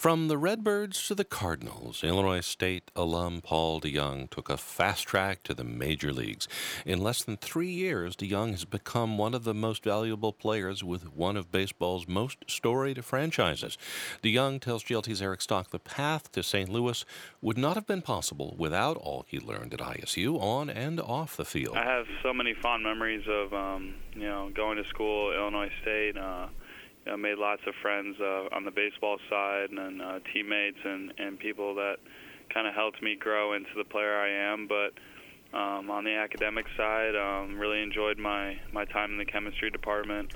From the Redbirds to the Cardinals, Illinois State alum Paul DeJong took a fast track to the major leagues. In less than 3 years, DeJong has become one of the most valuable players with one of baseball's most storied franchises. DeJong tells GLT's Eric Stock the path to St. Louis would not have been possible without all he learned at ISU on and off the field. I have so many fond memories of going to school at Illinois State. Made lots of friends on the baseball side and teammates and people that kind of helped me grow into the player I am. But on the academic side, really enjoyed my time in the chemistry department.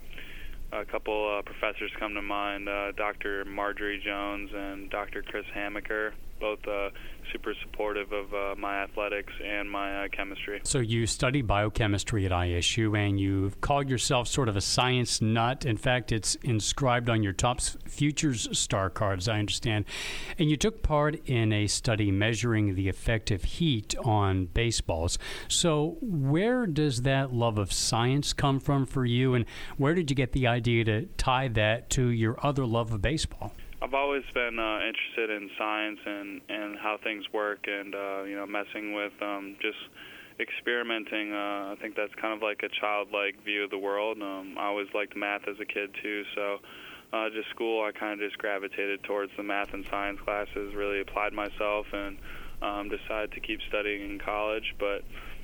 A couple professors come to mind, Dr. Marjorie Jones and Dr. Chris Hamaker, both super supportive of my athletics and my chemistry. So you studied biochemistry at ISU, and you've called yourself sort of a science nut. In fact, it's inscribed on your Topps Futures Star card, as I understand. And you took part in a study measuring the effect of heat on baseballs. So where does that love of science come from for you, and where did you get the idea to tie that to your other love of baseball? I've always been interested in science and how things work and, messing with just experimenting. I think that's kind of like a childlike view of the world. I always liked math as a kid, too, so just school, I kind of just gravitated towards the math and science classes, really applied myself and decided to keep studying in college. But,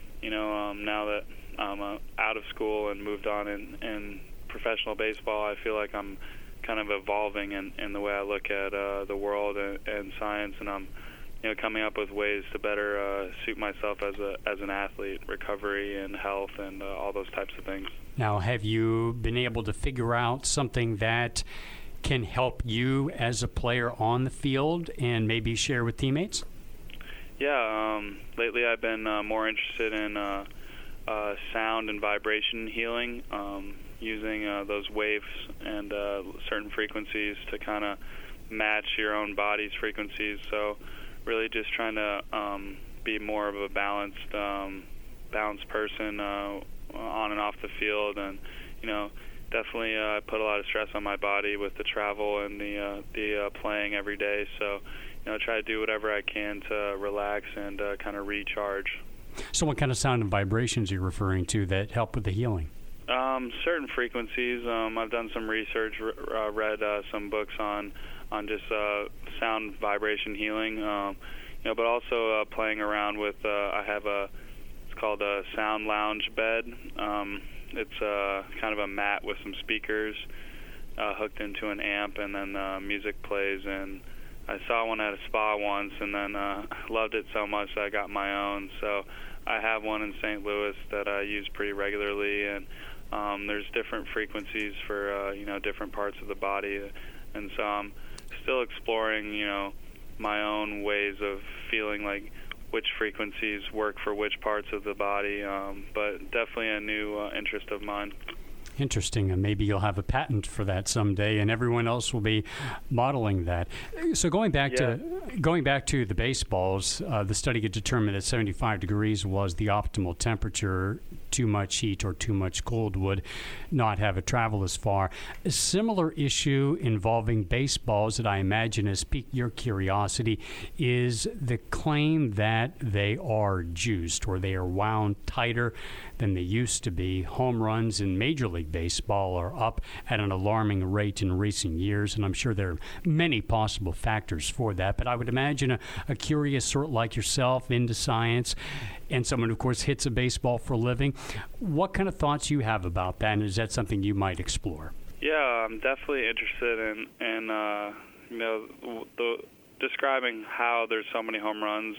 now that I'm out of school and moved on in professional baseball, I feel like I'm kind of evolving in the way I look at the world and science, and I'm coming up with ways to better suit myself as an athlete, recovery and health and all those types of things. Now, have you been able to figure out something that can help you as a player on the field and maybe share with teammates? Yeah, lately I've been more interested in sound and vibration healing, using those waves and certain frequencies to kind of match your own body's frequencies. So really just trying to be more of a balanced person on and off the field. And, definitely I put a lot of stress on my body with the travel and the playing every day. So, try to do whatever I can to relax and kind of recharge. So what kind of sound and vibrations are you referring to that help with the healing? Certain frequencies. I've done some research, read some books on just sound vibration healing, but also playing around with, I have it's called a sound lounge bed. It's kind of a mat with some speakers hooked into an amp, and then music plays. And I saw one at a spa once, and then loved it so much that I got my own. So I have one in St. Louis that I use pretty regularly, and there's different frequencies for different parts of the body, and so I'm still exploring my own ways of feeling like which frequencies work for which parts of the body, but definitely a new interest of mine. Interesting, and maybe you'll have a patent for that someday, and everyone else will be modeling that. So going back to the baseballs, the study had determined that 75 degrees was the optimal temperature. Too much heat or too much cold would not have it travel as far. A similar issue involving baseballs that I imagine has piqued your curiosity is the claim that they are juiced, or they are wound tighter than they used to be. Home runs in Major League Baseball are up at an alarming rate in recent years, and I'm sure there are many possible factors for that. But I would imagine a curious sort like yourself into science, and someone, of course, hits a baseball for a living. What kind of thoughts you have about that, and is that something you might explore? Yeah, I'm definitely interested in describing how there's so many home runs.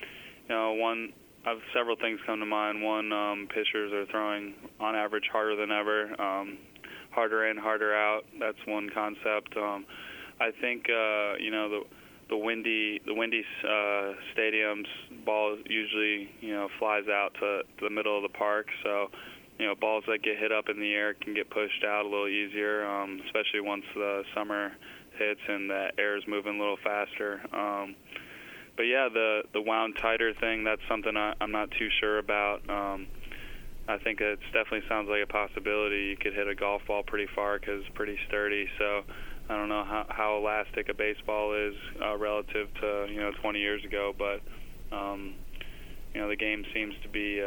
Several things come to mind. One, pitchers are throwing on average harder than ever, harder in, harder out. That's one concept. I think the windy stadiums, ball usually flies out to the middle of the park. So balls that get hit up in the air can get pushed out a little easier, especially once the summer hits and the air is moving a little faster. But yeah, the wound tighter thing, that's something I'm not too sure about. I think it definitely sounds like a possibility. You could hit a golf ball pretty far because it's pretty sturdy. So I don't know how elastic a baseball is relative to 20 years ago, but the game seems to be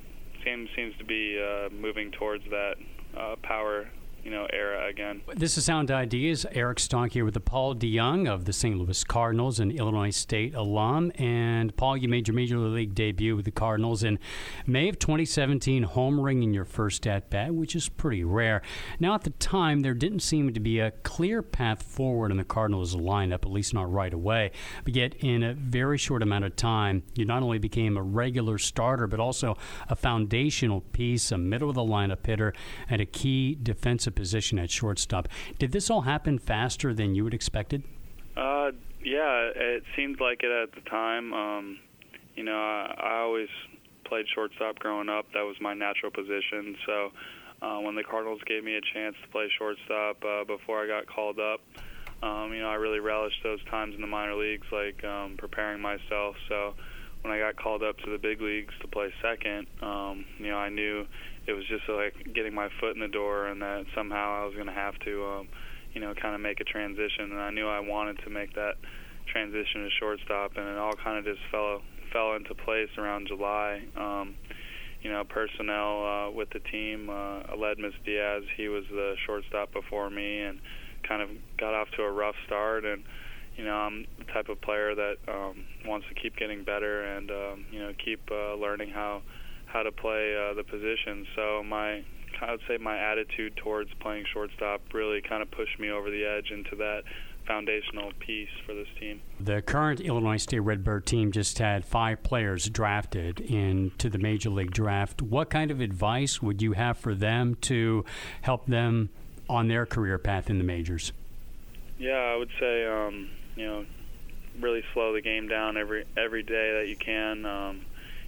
moving towards that power era again. This is Sound Ideas. Eric Stonk here with the Paul DeYoung of the St. Louis Cardinals, an Illinois State alum. And Paul, you made your Major League debut with the Cardinals in May of 2017, homering in your first at-bat, which is pretty rare. Now, at the time, there didn't seem to be a clear path forward in the Cardinals lineup, at least not right away. But yet, in a very short amount of time, you not only became a regular starter, but also a foundational piece, a middle-of-the-lineup hitter, and a key defensive position at shortstop. Did this all happen faster than you had expected? Yeah, it seemed like it at the time. I always played shortstop growing up. That was my natural position. So when the Cardinals gave me a chance to play shortstop before I got called up, I really relished those times in the minor leagues, like preparing myself. So when I got called up to the big leagues to play second, I knew it was just like getting my foot in the door, and that somehow I was going to have to, kind of make a transition. And I knew I wanted to make that transition to shortstop, and it all kind of just fell into place around July. Personnel with the team, Aledmus Diaz, he was the shortstop before me, and kind of got off to a rough start. And I'm the type of player that wants to keep getting better and keep learning how to play the position. So I would say my attitude towards playing shortstop really kind of pushed me over the edge into that foundational piece for this team. The current Illinois State Redbird team just had 5 players drafted into the Major League draft. What kind of advice would you have for them to help them on their career path in the majors? Yeah, I would say really slow the game down every day that you can.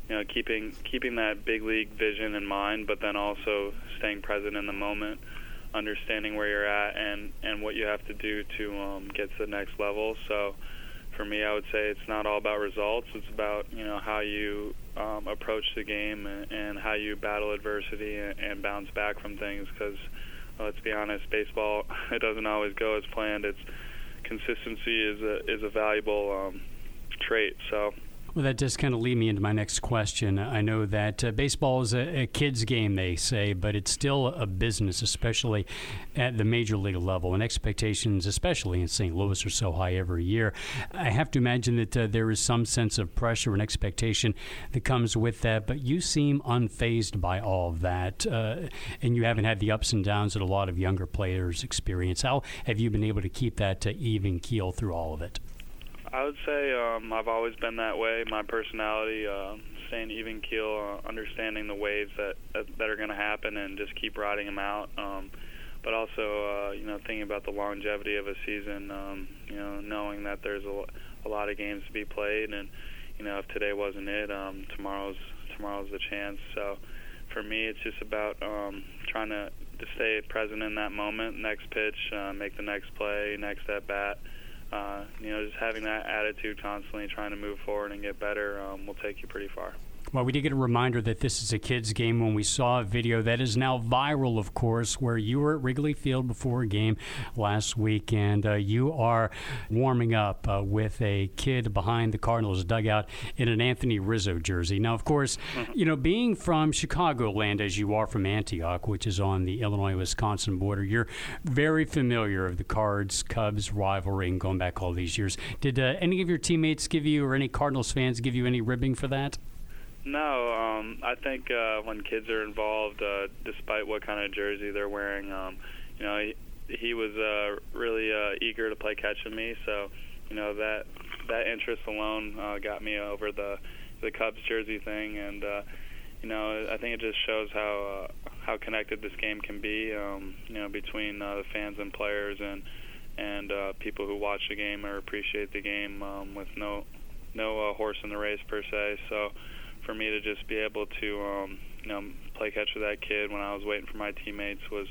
Keeping that big league vision in mind, but then also staying present in the moment, understanding where you're at and what you have to do to get to the next level. So for me, I would say it's not all about results. It's about how you approach the game and how you battle adversity and bounce back from things. Because let's be honest, baseball, it doesn't always go as planned. Consistency is a valuable trait. So. Well, that does kind of lead me into my next question. I know that baseball is a kid's game, they say, but it's still a business, especially at the major league level. And expectations, especially in St. Louis, are so high every year. I have to imagine that there is some sense of pressure and expectation that comes with that, but you seem unfazed by all of that, and you haven't had the ups and downs that a lot of younger players experience. How have you been able to keep that even keel through all of it? I would say I've always been that way. My personality, staying even keel, understanding the waves that are going to happen, and just keep riding them out. But also, thinking about the longevity of a season. Knowing that there's a lot of games to be played, and if today wasn't it, tomorrow's the chance. So, for me, it's just about trying to stay present in that moment. Next pitch, make the next play, next at bat. Just having that attitude constantly, trying to move forward and get better, will take you pretty far. Well, we did get a reminder that this is a kid's game when we saw a video that is now viral, of course, where you were at Wrigley Field before a game last week, and you are warming up with a kid behind the Cardinals dugout in an Anthony Rizzo jersey. Now, of course, being from Chicagoland, as you are from Antioch, which is on the Illinois-Wisconsin border, you're very familiar of the Cards-Cubs rivalry and going back all these years. Did any of your teammates give you, or any Cardinals fans give you any ribbing for that? No, I think when kids are involved, despite what kind of jersey they're wearing, he was really eager to play catch with me. So, that interest alone got me over the Cubs jersey thing, and I think it just shows how connected this game can be, between the fans and players and people who watch the game or appreciate the game with no horse in the race per se. So. For me to just be able to, play catch with that kid when I was waiting for my teammates was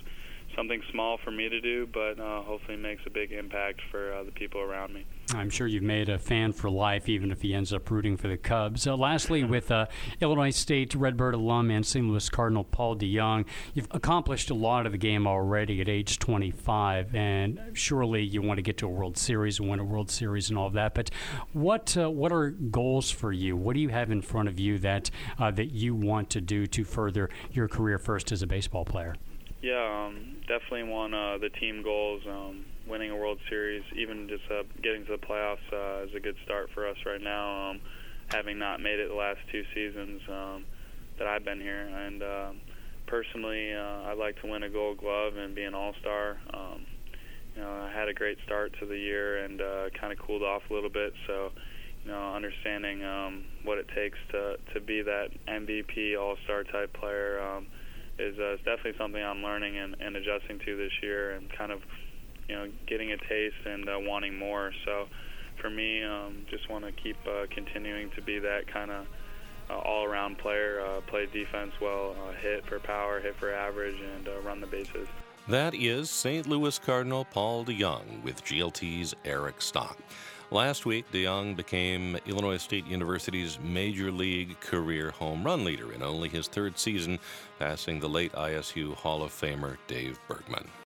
something small for me to do, but hopefully makes a big impact for the people around me. I'm sure you've made a fan for life, even if he ends up rooting for the Cubs. Lastly, with Illinois State Redbird alum and St. Louis Cardinal Paul DeJong, you've accomplished a lot of the game already at age 25, and surely you want to get to a World Series and win a World Series and all of that. But what are goals for you? What do you have in front of you that you want to do to further your career first as a baseball player? Yeah, definitely want the team goals. Winning a World Series, even just getting to the playoffs is a good start for us right now, having not made it the last 2 seasons that I've been here. And personally, I'd like to win a Gold Glove and be an All-Star. I had a great start to the year and kind of cooled off a little bit, so understanding what it takes to be that MVP All-Star type player is definitely something I'm learning and adjusting to this year, and kind of getting a taste and wanting more. So for me, just want to keep continuing to be that kind of all-around player, play defense well, hit for power, hit for average, and run the bases. That is St. Louis Cardinal Paul DeJong with GLT's Eric Stock. Last week, DeJong became Illinois State University's Major League career home run leader in only his 3rd season, passing the late ISU Hall of Famer Dave Bergman.